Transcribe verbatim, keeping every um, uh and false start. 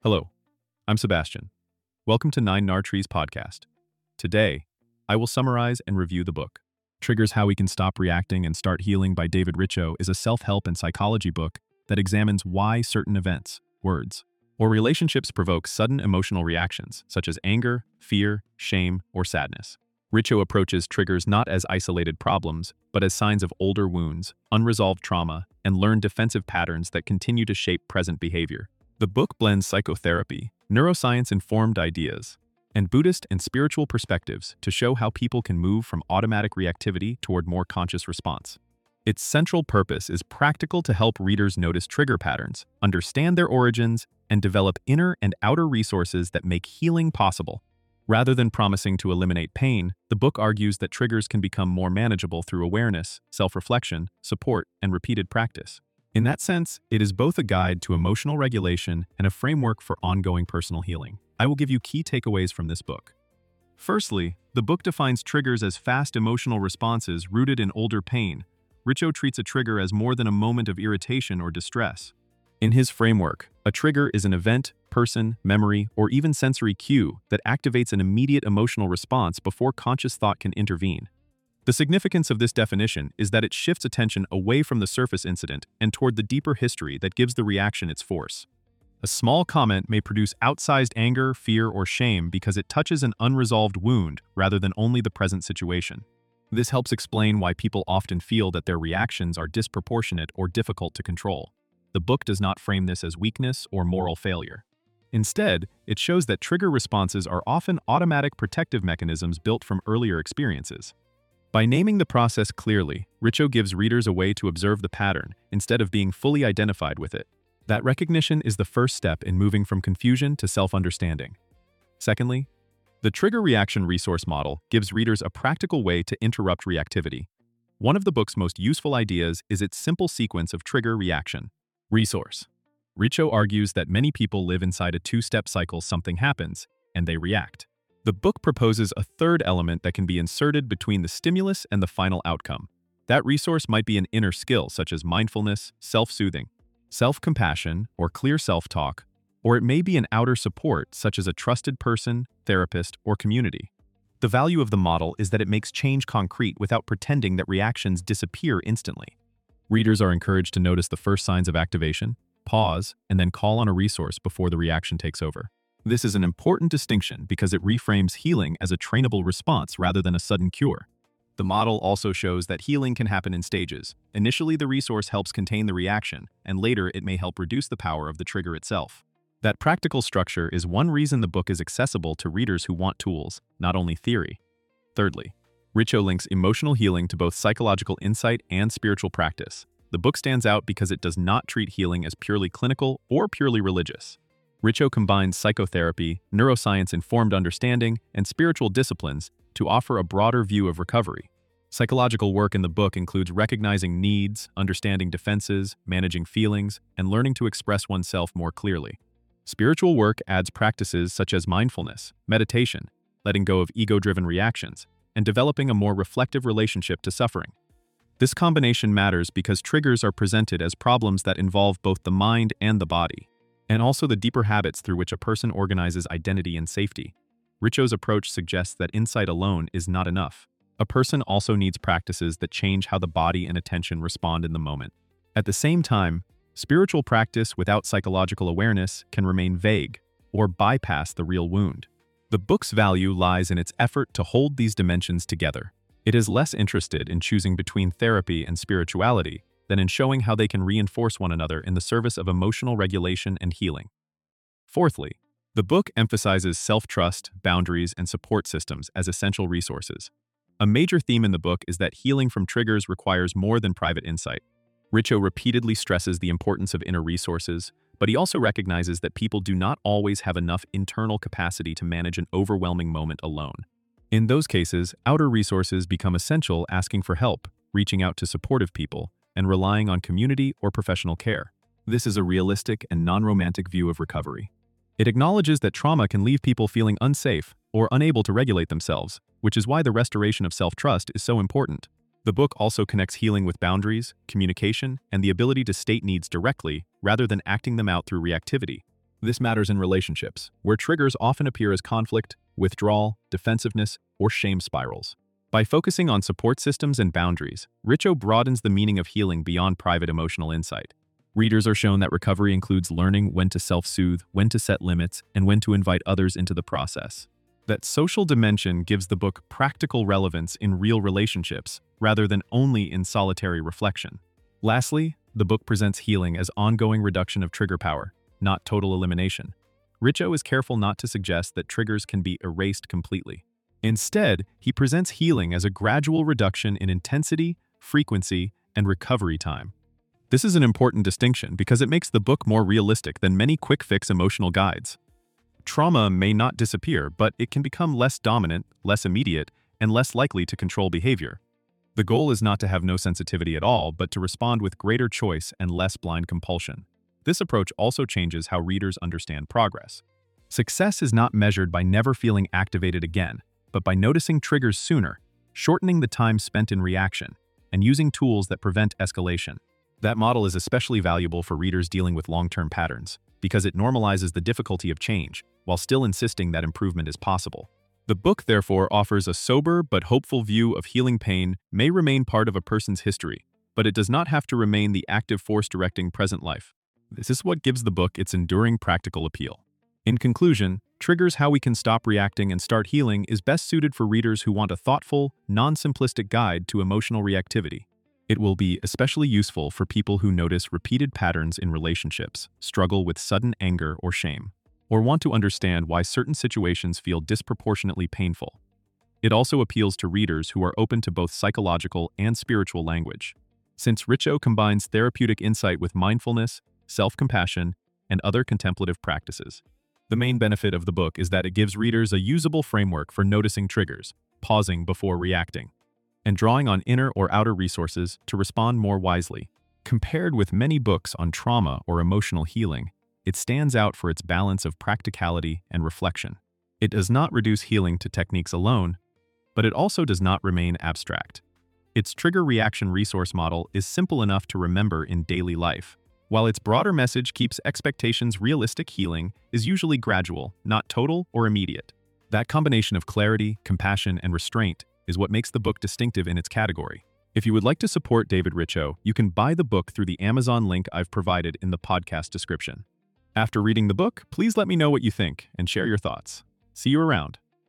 Hello, I'm Sebastian. Welcome to Nine Nar Trees podcast. Today, I will summarize and review the book. Triggers How We Can Stop Reacting and Start Healing by David Richo is a self-help and psychology book that examines why certain events, words, or relationships provoke sudden emotional reactions, such as anger, fear, shame, or sadness. Richo approaches triggers not as isolated problems, but as signs of older wounds, unresolved trauma, and learned defensive patterns that continue to shape present behavior. The book blends psychotherapy, neuroscience-informed ideas, and Buddhist and spiritual perspectives to show how people can move from automatic reactivity toward more conscious response. Its central purpose is practical to help readers notice trigger patterns, understand their origins, and develop inner and outer resources that make healing possible. Rather than promising to eliminate pain, the book argues that triggers can become more manageable through awareness, self-reflection, support, and repeated practice. In that sense, it is both a guide to emotional regulation and a framework for ongoing personal healing. I will give you key takeaways from this book. Firstly, the book defines triggers as fast emotional responses rooted in older pain. Richo treats a trigger as more than a moment of irritation or distress. In his framework, a trigger is an event, person, memory, or even sensory cue that activates an immediate emotional response before conscious thought can intervene. The significance of this definition is that it shifts attention away from the surface incident and toward the deeper history that gives the reaction its force. A small comment may produce outsized anger, fear, or shame because it touches an unresolved wound rather than only the present situation. This helps explain why people often feel that their reactions are disproportionate or difficult to control. The book does not frame this as weakness or moral failure. Instead, it shows that trigger responses are often automatic protective mechanisms built from earlier experiences. By naming the process clearly, Richo gives readers a way to observe the pattern instead of being fully identified with it. That recognition is the first step in moving from confusion to self-understanding. Secondly, the Trigger Reaction Resource Model gives readers a practical way to interrupt reactivity. One of the book's most useful ideas is its simple sequence of trigger reaction. Resource. Richo argues that many people live inside a two-step cycle: something happens, and they react. The book proposes a third element that can be inserted between the stimulus and the final outcome. That resource might be an inner skill such as mindfulness, self-soothing, self-compassion, or clear self-talk, or it may be an outer support such as a trusted person, therapist, or community. The value of the model is that it makes change concrete without pretending that reactions disappear instantly. Readers are encouraged to notice the first signs of activation, pause, and then call on a resource before the reaction takes over. This is an important distinction because it reframes healing as a trainable response rather than a sudden cure. The model also shows that healing can happen in stages. Initially, the resource helps contain the reaction, and later it may help reduce the power of the trigger itself. That practical structure is one reason the book is accessible to readers who want tools, not only theory. Thirdly, Richo links emotional healing to both psychological insight and spiritual practice. The book stands out because it does not treat healing as purely clinical or purely religious. Richo combines psychotherapy, neuroscience-informed understanding, and spiritual disciplines to offer a broader view of recovery. Psychological work in the book includes recognizing needs, understanding defenses, managing feelings, and learning to express oneself more clearly. Spiritual work adds practices such as mindfulness, meditation, letting go of ego-driven reactions, and developing a more reflective relationship to suffering. This combination matters because triggers are presented as problems that involve both the mind and the body, and also the deeper habits through which a person organizes identity and safety. Richo's approach suggests that insight alone is not enough. A person also needs practices that change how the body and attention respond in the moment. At the same time, spiritual practice without psychological awareness can remain vague or bypass the real wound. The book's value lies in its effort to hold these dimensions together. It is less interested in choosing between therapy and spirituality than in showing how they can reinforce one another in the service of emotional regulation and healing. Fourthly, the book emphasizes self-trust, boundaries, and support systems as essential resources. A major theme in the book is that healing from triggers requires more than private insight. Richo repeatedly stresses the importance of inner resources, but he also recognizes that people do not always have enough internal capacity to manage an overwhelming moment alone. In those cases, outer resources become essential, asking for help, reaching out to supportive people, and relying on community or professional care. This is a realistic and non-romantic view of recovery. It acknowledges that trauma can leave people feeling unsafe or unable to regulate themselves, which is why the restoration of self-trust is so important. The book also connects healing with boundaries, communication, and the ability to state needs directly rather than acting them out through reactivity. This matters in relationships, where triggers often appear as conflict, withdrawal, defensiveness, or shame spirals. By focusing on support systems and boundaries, Richo broadens the meaning of healing beyond private emotional insight. Readers are shown that recovery includes learning when to self-soothe, when to set limits, and when to invite others into the process. That social dimension gives the book practical relevance in real relationships, rather than only in solitary reflection. Lastly, the book presents healing as ongoing reduction of trigger power, not total elimination. Richo is careful not to suggest that triggers can be erased completely. Instead, he presents healing as a gradual reduction in intensity, frequency, and recovery time. This is an important distinction because it makes the book more realistic than many quick-fix emotional guides. Trauma may not disappear, but it can become less dominant, less immediate, and less likely to control behavior. The goal is not to have no sensitivity at all, but to respond with greater choice and less blind compulsion. This approach also changes how readers understand progress. Success is not measured by never feeling activated again, but by noticing triggers sooner, shortening the time spent in reaction, and using tools that prevent escalation. That model is especially valuable for readers dealing with long-term patterns, because it normalizes the difficulty of change, while still insisting that improvement is possible. The book, therefore, offers a sober but hopeful view of healing. Pain may remain part of a person's history, but it does not have to remain the active force directing present life. This is what gives the book its enduring practical appeal. In conclusion, Triggers How We Can Stop Reacting and Start Healing is best suited for readers who want a thoughtful, non-simplistic guide to emotional reactivity. It will be especially useful for people who notice repeated patterns in relationships, struggle with sudden anger or shame, or want to understand why certain situations feel disproportionately painful. It also appeals to readers who are open to both psychological and spiritual language. Since Richo combines therapeutic insight with mindfulness, self-compassion, and other contemplative practices. The main benefit of the book is that it gives readers a usable framework for noticing triggers, pausing before reacting, and drawing on inner or outer resources to respond more wisely. Compared with many books on trauma or emotional healing, it stands out for its balance of practicality and reflection. It does not reduce healing to techniques alone, but it also does not remain abstract. Its trigger reaction resource model is simple enough to remember in daily life. While its broader message keeps expectations realistic, healing is usually gradual, not total or immediate. That combination of clarity, compassion, and restraint is what makes the book distinctive in its category. If you would like to support David Richo, you can buy the book through the Amazon link I've provided in the podcast description. After reading the book, please let me know what you think and share your thoughts. See you around.